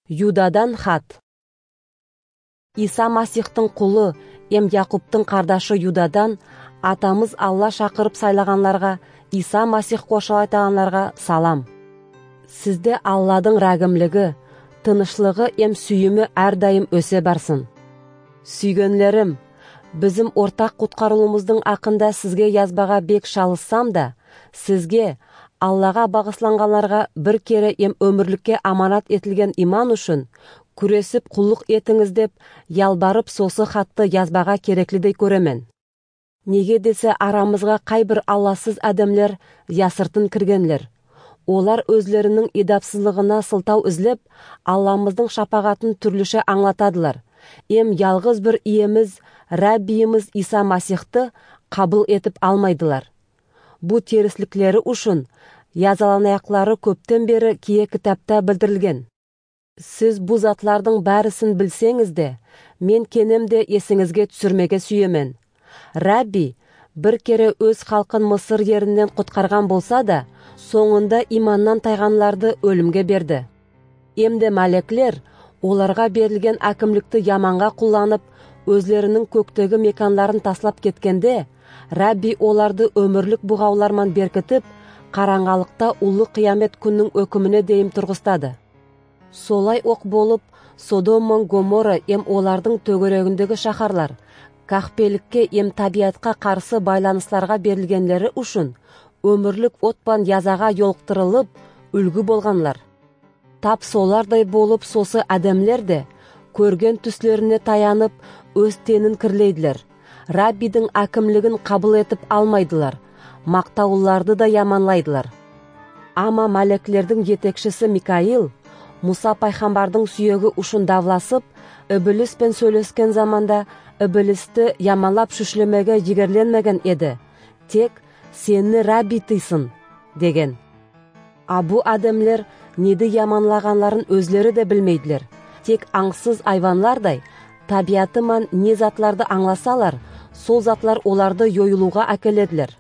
Юдадан хат. Иса Масихтың құлы, Яқубтың қардашы Юдадан, атамыз Алла шақырып сайлаганларга, Иса Масих кошо айтаганларга салам. Сізде Алладың рәгімлігі, тынышлығы сүйімі әрдайым өсе барсын. Сүйгөнлерім, бізім ортақ құтқарылуымыздың ақында сізге язбаға бек шалыссам да, сізге, Аллаға бағысланғанларға бір кере өмірлікке аманат етілген иман үшін, күресіп құллық етіңіз деп, ялбарып сосы хатты язбаға кереклідей көремен. Неге десе арамызға қайбір Алласыз әдемлер ясыртын кіргенлер. Олар өзлерінің идапсызлығына сылтау үзлеп, Алламыздың шапағатын түрліше аңлатадылар. Ялғыз бір иеміз, Рәббиіміз Иса Масихты қабыл етіп алмайдылар. Бұ терісліклері үшін язаланаяқлары көптен бері кие кітапта білдірілген. Сіз бұ затлардың бәрісін білсеңіз де, мен кенемде есіңізге түсірмеге сүйемен. Рәбби бір кере өз халқын Мысыр ерінен құтқарған болса да, соңында иманнан тайғанларды өлімге берді. Емде мәлеклер оларға берілген әкімлікті яманға құланып, өзлерінің көктегі меканларын таслап кеткенде, Рәбби оларды өмірлік бұғауларман беркітіп, қараңғалықта улы қиямет күннің өкіміне дейім тұрғыстады. Солай оқ болып, Содом мен Гоморра олардың төгерегіндегі шахарлар, қақпелікке табиатқа қарсы байланысларға берілгенлері үшін, өмірлік отпан язаға йолықтырылып, үлгі болғанлар. Тап солардай болып сосы әдемлер де, көрген түслеріне таянып, өз тенін кірлейділер. Рәббидің әкімлігін қабыл етіп алмайдылар, мақтауларды да яманлайдылар. Ама мәлеклердің етекшісі Микаил, Мұса пайғамбардың сүйегі үшін давласып, Ібіліспен сөйлескен заманда Ібілісті яманлап шүшлемеге егерленмеген еді. Тек сені Рәбби тыйсын, деген. Абу әдемлер неді яманлағанларын өзлері де білмейділер. Тек аңсыз айванлардай, табиатыман не затларды аңласалар, сол затлар оларды йойылуға әкеледілер.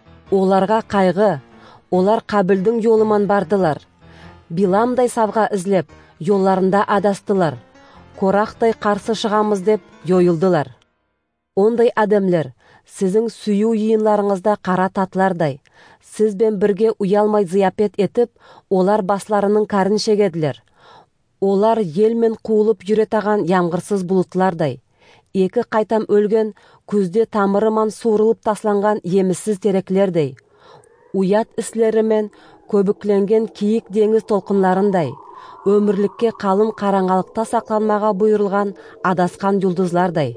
Оларға қайғы, олар қабілдің yolыман бардылар. Биламдай савға ізлеп, yollarында адастылар. Корақтай қарсы шығамыз деп йойылдылар. Ондай әдемлер, сіздің сүйу йиынларыңызда қара татлардай, сізбен бірге уялмай зияпет етіп, олар басларының кәрін шегеділер. Олар елмен қуылып жүретаған ямғырсыз бұлытлардай. Екі қайтам өлген, күзде тамырыман суырылып тасланған еміссіз тереклердей. Уят іслерімен көбікленген киік деңіз толқынларындай. Өмірлікке қалың қараңғалықта сақланмаға бұйырылған адасқан жұлдызлардай.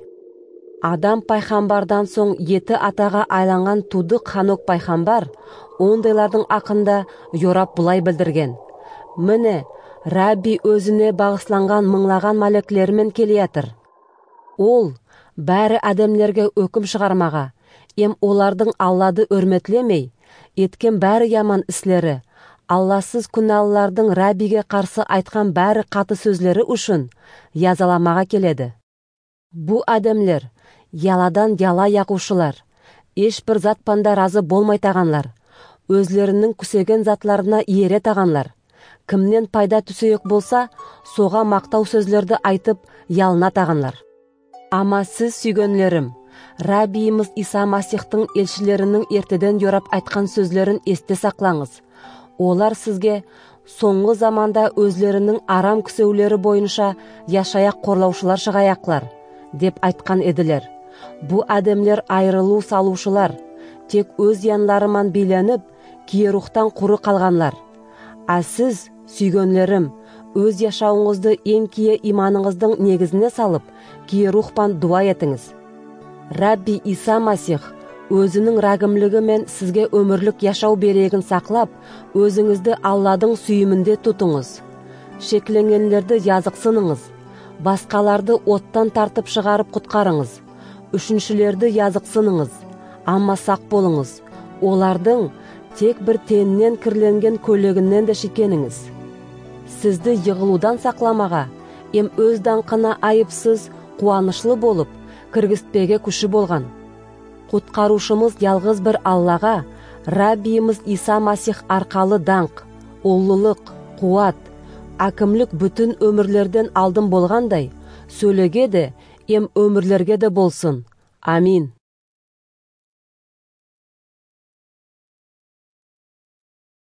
Адам пайғамбардан соң еті атаға айланған Тудық Ханок пайғамбар, ондайлардың ақында yorап бұлай білдірген. Міне, Рәбби өзіне бағысланған мыңлаған мәлеклерімен келиятыр. Ол, бәрі әдемлерге өкім шығармаға, олардың Аллады өрметлемей, еткен бәрі яман іслері, Алласыз күнәлілердің Рәббиге қарсы айтқан бәрі қаты сөзлері үшін язаламаға келеді. Бұ әдемлер, яладан яла яқушылар, ешбір затпанда разы болмайтағанлар, өзлерінің күсеген затларына иере тағанлар. Кімнен пайда түсейік болса, соға мақтау сөзлерді айтып, ялына тағанлар. Ама сіз сүйгенлерім, Рәббиіміз Иса Масихтың елшілерінің ертеден yorап айтқан сөзлерін есте сақлаңыз. Олар сізге соңғы заманда өзлерінің арам күсеулері бойынша яшаяқ қорлаушылар шығаяқлар, деп айтқан еділер. Бұ әдемлер айрылу салушылар, тек өз янларыман биленіп, киерухтан құры қалғанлар. А сіз, сүйгенлерім, өз яшауыңызды ең кие иманыңыздың негізіне салып, киерухпан дуа етіңіз. Рәбби Иса Масих өзінің рәгімлігі мен сізге өмірлік яшау берегін сақлап, өзіңізді Алладың сүйімінде тұтыңыз. Шекленгенлерді язықсыныңыз, басқаларды оттан тартып шығарып құтқарыңыз. Үшіншілерді язықсыныңыз, амма сақ болыңыз. Олардың тек бір тенінен кірленген көлегінен де шекеніңіз. Сізді йығылудан сақламаға, өз даңқына айыпсыз, қуанышлы болып, кіргістпеге күші болған. Құтқарушымыз ялғыз бір Аллаға, Рәббиіміз Иса Масих арқалы даңқ, ұлылық, қуат, әкімлік бүтін өмірлерден алдын болғандай, сөйлеге де, ем өмірлерге де болсын. Амин.